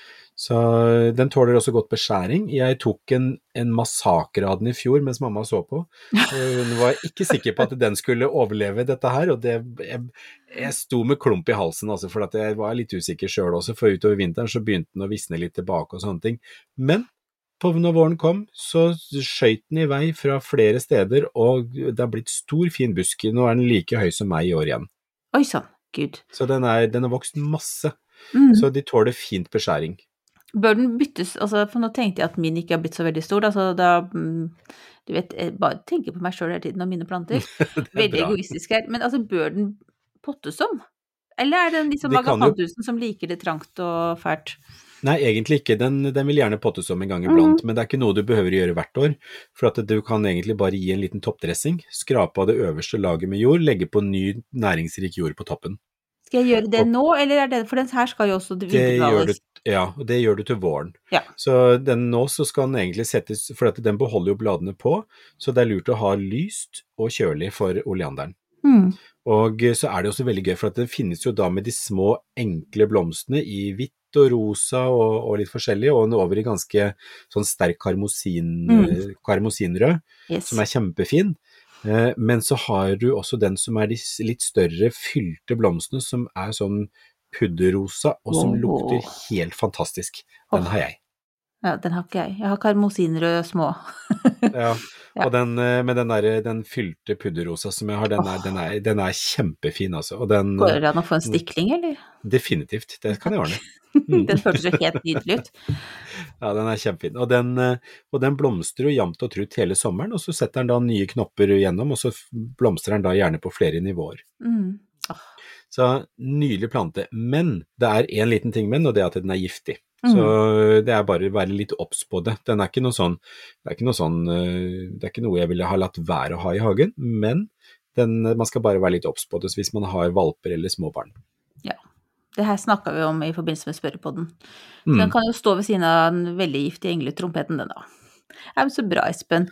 S3: Så den tåler også godt beskjæring. Jeg tok en, en massakre av den i fjor mens mamma så på. Og hun var ikke sikker på at den skulle overleve dette her, og det, jeg, jeg sto med klump i halsen, altså, for at jeg var litt usikker selv også, for utover vinteren så begynte den å visne litt tilbake og sånne ting. Men på, når våren kom, så skjøt den i vei fra flere steder, og det har blitt stor, fin busk. Nå er den like høy som meg i år igjen.
S2: Oi sann, gud.
S3: Så den, er, den har vokst masse,
S2: Mm.
S3: så de tåler fint beskjæring.
S2: Bør den byttes, altså, for nå tenkte jeg at min ikke har blitt så veldig stor, altså da, mm, du vet, jeg bare tenker på meg selv hele tiden og mine planter.
S3: Det er
S2: Veldig
S3: bra.
S2: egoistisk her, men altså, bør den pottes om? Eller er det liksom
S3: Det kan jo-
S2: magapantusen som liker det trangt og fælt?
S3: Nei, egentlig ikke. Den, den vil gjerne pottes om en gang iblant, mm. men det er ikke noe du behøver å gjøre hvert år, for at du kan egentlig bare gi en liten toppdressing, skrape av det øverste laget med jord, legge på ny næringsrik jord på toppen.
S2: Skal jeg gjøre det og, nå, eller er det, for den her skal jo også
S3: vinterdvales? Ja, og det gjør du til våren.
S2: Ja.
S3: Så den nå så skal den egentlig settes, for at den beholder jo bladene på, så det er lurt å ha lyst og kjølig for oleanderen.
S2: Mm.
S3: Og så er det også veldig gøy, for at det finnes jo da med de små enkle blomstene i hvitt og rosa og, og litt forskjellig, og over i ganske sånn sterk karmosin, mm. karmosinrød, yes. som er kjempefin. Eh, men så har du også den som er de litt større fylte blomstene, som er sånn pudderrosa, og som oh. lukter helt fantastisk. Den oh. har jeg.
S2: Ja, den har ikke jeg. Jeg har karmosinrød små.
S3: Ja. Ja. Og den, med den der, den fylte pudderrosa som jeg har, den er, oh. den er, den er kjempefin altså. Og den,
S2: går det an å få en stikling, eller?
S3: Definitivt, det kan jeg ordne.
S2: Mm. Den føltes jo helt nydelig ut.
S3: Ja, den er kjempefin. Og den, og den blomstrer jo jamt og trutt hele sommeren, og så setter den da nye knopper gjennom, og så blomstrer den da gjerne på flere nivåer.
S2: Mm. Oh.
S3: Så nydelig plante. Men det er en liten ting med den, og det er at den er giftig. Så det er bare å være litt obs på det. Den er ikke noe sånn, det er ikke noe sånn, det er ikke noe jeg ville ha latt være å ha i hagen, men den, man skal bare være litt obs på det hvis man har valper eller små barn.
S2: Ja, det her snakket vi om i forbindelse med spørrepodden. Mm. Den kan jo stå ved siden av den veldig giftige engletrompeten den da. Det er jo så bra, Espen.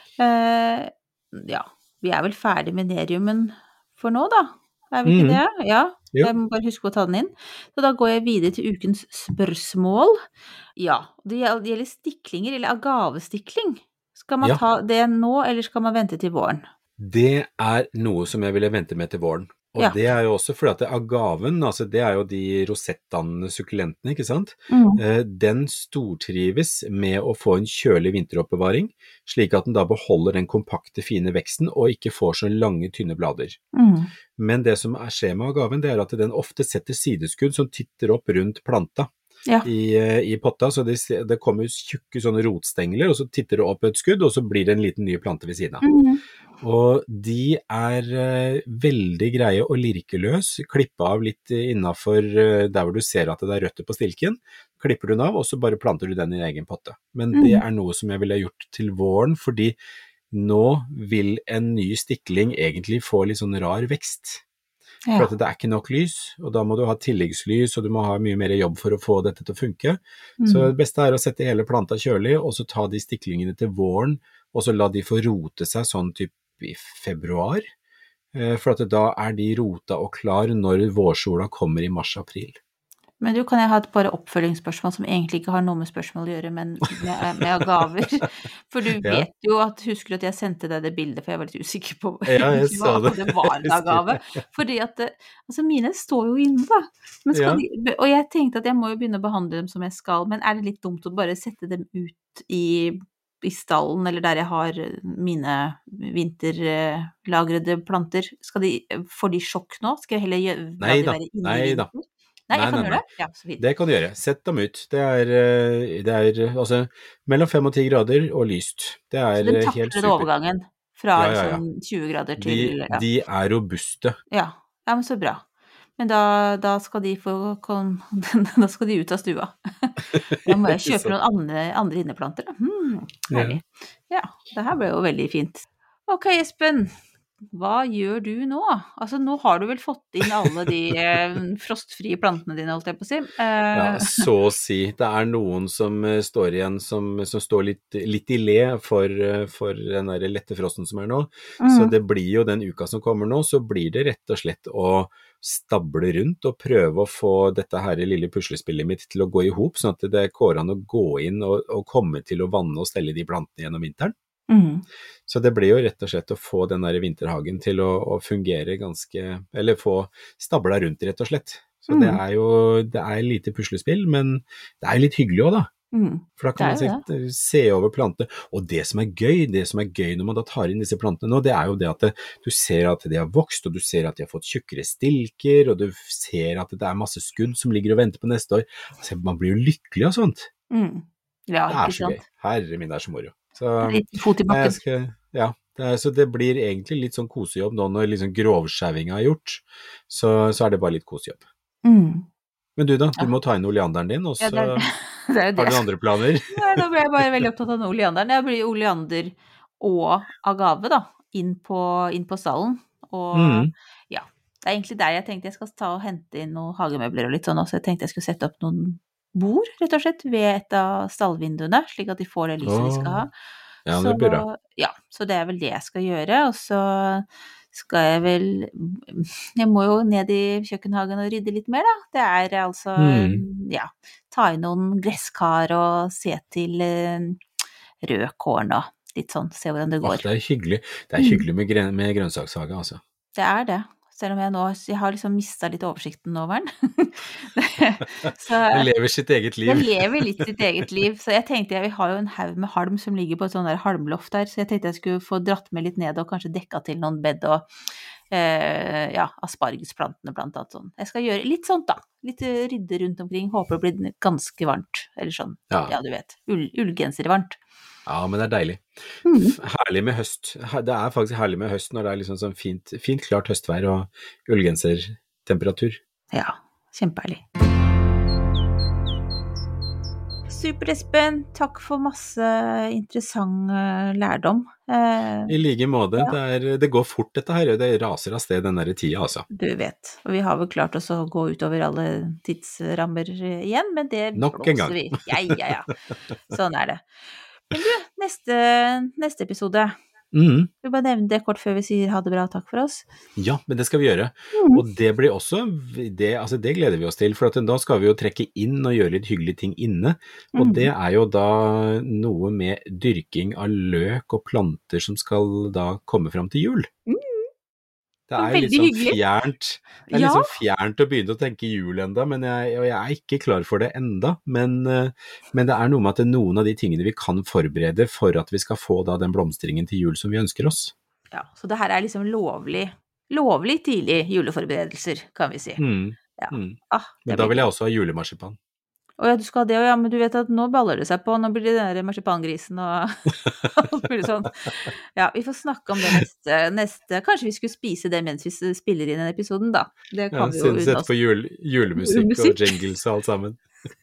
S2: Uh, ja, vi er vel ferdig med neriumen for nå da. Er vi ikke mm. det? Ja, jo. Jeg må bare huske på å ta den inn. Så da går jeg videre til ukens spørsmål. Ja, det gjelder stiklinger, eller agavestikling. Skal man ja. ta det nå, eller skal man vente til våren?
S3: Det er noe som jeg ville vente med til våren. Og ja. det er jo også fordi at agaven, altså det er jo de rosettdannende sukkulentene, ikke sant? Mm. Den stortrives med å få en kjølig vinteroppbevaring, slik at den da beholder den kompakte, fine veksten, og ikke får så lange, tynne blader.
S2: Mm.
S3: Men det som er skjer med agaven, det er at den ofte setter sideskudd som titter opp rundt planta.
S2: Ja.
S3: I, i potta, så det, det kommer tjukke sånne rotstengler, og så titter det opp et skudd, og så blir det en liten ny plante ved siden av.
S2: Mm.
S3: Og de er uh, veldig greie og lirkeløs, klippe av litt innenfor uh, der hvor du ser at det er røtter på stilken, klipper du den av, og så bare planter du den i egen potte. Men mm. det er noe som jeg ville ha gjort til våren, fordi nå vil en ny stikling egentlig få litt sånn rar vekst. Ja. For at det er ikke nok lys, og da må du ha tilleggslys, og du må ha mye mer jobb for å få dette til å funke. Mm. Så det beste er å sette hele planta kjølig, og så ta de stiklingene til våren, og så la de få rote seg sånn typ i februar, for at da er de rota og klar når vårsola kommer i mars-april.
S2: Men du, kan jeg ha et par oppfølgingsspørsmål som egentlig ikke har noe med spørsmål å gjøre, men med, med gaver? For du vet ja. jo at, husker at jeg sendte deg det bildet, for jeg var litt usikker på
S3: ja, jeg
S2: hva
S3: det.
S2: det var en gave. Fordi at, altså mine står jo inne da. Men skal ja. de, og jeg tenkte at jeg må jo begynne å behandle dem som jeg skal, men er det litt dumt å bare sette dem ut i, i stallen, eller der jeg har mine vinterlagrede planter? Skal de, får de sjokk nå? Skal jeg heller gjøre,
S3: nei
S2: de
S3: da,
S2: være inne
S3: nei
S2: i
S3: da.
S2: vinter? Nei, jeg
S3: nei,
S2: kan
S3: nei,
S2: gjøre det? Ja, så fint.
S3: Det kan du gjøre. Sett dem ut. Det er, det er altså, mellom fem og ti grader og lyst. Det er helt super. Så den takler overgangen fra ja, ja, ja. Sånn tjue grader til... De, ja. de er robuste.
S2: Ja. Ja, men så bra. Men da, da skal de få... Da skal de ut av stua. Da må jeg kjøpe noen andre, andre inneplanter. Hmm, herlig. Ja. ja, det her ble jo veldig fint. Ok, Espen. Hva gjør du nå? Altså, nå har du vel fått inn alle de eh, frostfrie plantene dine, holdt jeg på å si. Eh.
S3: Ja, så å si. Det er noen som uh, står igjen, som, som står litt, litt i le for, uh, for den der lette frosten som er nå. Mm. Så det blir jo den uka som kommer nå, så blir det rett og slett å stable rundt og prøve å få dette her lille puslespillet mitt til å gå i hop, sånn at det går an å gå inn og, og komme til å vanne og stelle de plantene gjennom vinteren.
S2: Mm.
S3: Så det blir jo rett og slett å få den der vinterhagen til å, å fungere ganske, eller få stabla rundt rett og slett. Så mm. det er jo, det er lite puslespill, men det er litt hyggelig også da.
S2: Mm.
S3: For da kan man se, se over plantene. Og det som er gøy, det som er gøy når man da tar inn disse plantene nå, det er jo det at det, du ser at de har vokst, og du ser at de har fått tjukkere stilker, og du ser at det er masse skudd som ligger og venter på neste år. Altså, man blir jo lykkelig og sånt.
S2: Mm. Ja,
S3: det er så gøy. Herre min, det er så moro. Så, litt fot i bakken. Skal, ja, det er, så det blir egentlig litt sånn kosejobb nå når liksom grovskjævinga er gjort, så, så er det bare litt kosejobb.
S2: Mm.
S3: Men du da, du
S2: Ja.
S3: må ta inn oleanderen din, og så
S2: Ja, det er, det er jo
S3: har
S2: det.
S3: du andre planer.
S2: Ja, nå ble jeg bare veldig opptatt av oleanderen. Jeg blir oleander og agave da, inn på, inn på stallen. Og
S3: Mm.
S2: ja, det er egentlig der jeg tenkte jeg skal ta og hente inn noen hagemøbler og litt sånn også. Jeg tenkte jeg skulle sette opp noen bord, rett og slett, ved et av stallvinduene, slik at de får det lyset de skal ha.
S3: Ja,
S2: Så,
S3: det blir bra.
S2: ja, så det er vel det jeg skal gjøre, og så skal jeg vel, jeg må jo ned i kjøkkenhagen og rydde litt mer da. Det er altså,
S3: Mm.
S2: ja, ta inn noen gresskar og se til eh, rød korn og litt sånn, se hvordan det
S3: Åh,
S2: går.
S3: det er hyggelig. Det er
S2: Mm.
S3: hyggelig med, gren med grønnsakshage, altså.
S2: Det er det, selv om jeg nå, jeg har liksom mistet litt oversikten over den. Så
S3: Det lever sitt eget liv.
S2: det lever litt sitt eget liv, så jeg tenkte jeg, vi har jo en haug med halm som ligger på et sånn der halmloft der, så jeg tenkte jeg skulle få dratt med litt ned og kanskje dekka til noen bed og eh, ja, aspargesplantene blant annet sånn. Jeg skal gjøre litt sånt da, litt eh, rydde rundt omkring, håper det blir ganske varmt, eller sånn,
S3: Ja.
S2: ja du vet, ull, ullgenser varmt.
S3: Ja, men det er deilig.
S2: Mm.
S3: F- Herlig med høst. Her- Det er faktisk herlig med høst når det er liksom sånn fint, fint klart høstvær og ullgensertemperatur.
S2: Ja, kjempeherlig. Super, Espen. Takk for masse interessant eh, lærdom. Eh,
S3: I like måte. Det, er, det går fort dette her, og det raser av sted den der tida, altså.
S2: du vet, og vi har vel klart oss å gå utover alle tidsrammer eh, igjen, men det
S3: Nok en gang.
S2: blåser vi. Ja, ja, ja. Sånn er det. Men du, neste, neste episode,
S3: Mhm.
S2: vi bare nevner det kort før vi sier ha det bra, takk for oss.
S3: Ja, men det skal vi gjøre.
S2: Mhm.
S3: Og det blir også, det, altså det gleder vi oss til, for at da skal vi jo trekke inn og gjøre litt hyggelige ting inne. Og
S2: Mhm.
S3: det er jo da noe med dyrking av løk og planter som skal da komme fram til jul.
S2: Mhm.
S3: Det er
S2: Veldig
S3: litt sånn
S2: hyggelig.
S3: fjernt, det er
S2: Ja.
S3: litt sånn fjernt å begynne å tenke jul enda, men jeg, og jeg er ikke klar for det enda, men, eh, men det er noe med at det er noen av de tingene vi kan forberede for at vi skal få da den blomstringen til jul som vi ønsker oss.
S2: Ja, så det her er liksom lovlig, lovlig tidlig juleforberedelser, kan vi si.
S3: Mm.
S2: Ja.
S3: Mm.
S2: Ah, det
S3: Men da
S2: blir
S3: vil jeg også ha julemarsipan.
S2: Å ja, du skal ha det, og ja, men du vet at nå baller det seg på, nå blir det den der marsipangrisen og alt mulig sånn. Ja, vi får snakke om det neste, neste, kanskje vi skulle spise det mens vi s- spiller inn den episoden da. Det
S3: Ja,
S2: kan vi jo unne
S3: Sett
S2: oss.
S3: på jul, julemusikk
S2: Julemusikk.
S3: og jingles og alt sammen.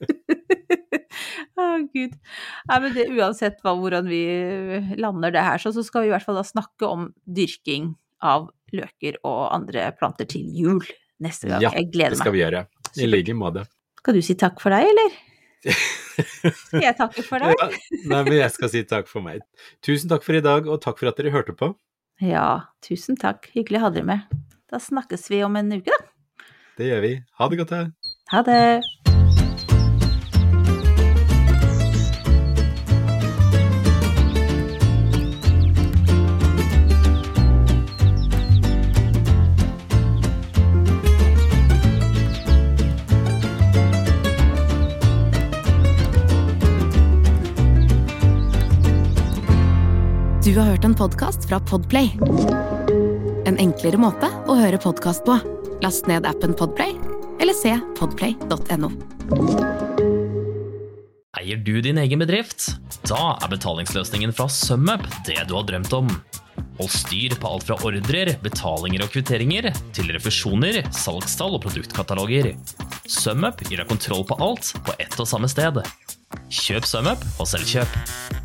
S2: Å Gud. Nei, men det, uansett hva, hvordan vi lander det her, så, så skal vi i hvert fall da snakke om dyrking av løker og andre planter til jul neste gang.
S3: Ja,
S2: Jeg
S3: det
S2: gleder
S3: skal
S2: meg.
S3: vi gjøre. I
S2: Supert.
S3: like måte.
S2: Skal du si takk for deg, eller? Skal jeg takke for deg?
S3: Ja, nei, men jeg skal si takk for meg. Tusen takk for i dag, og takk for at dere hørte på.
S2: Ja, tusen takk. Hyggelig å ha dere med. Da snakkes vi om en uke, da.
S3: Det gjør vi. Ha det godt, da.
S2: Ha det!
S1: Du har hørt en podcast fra Podplay. En enklere måte å høre podcast på. Last ned appen Podplay, eller se podplay punktum no.
S4: Eier du din egen bedrift? Da er betalingsløsningen fra SumUp det du har drømt om. Hold styr på alt fra ordrer, betalinger og kvitteringer, til refusjoner, salgstall og produktkataloger. SumUp gir deg kontroll på alt på ett og samme sted. Kjøp SumUp og selv kjøp.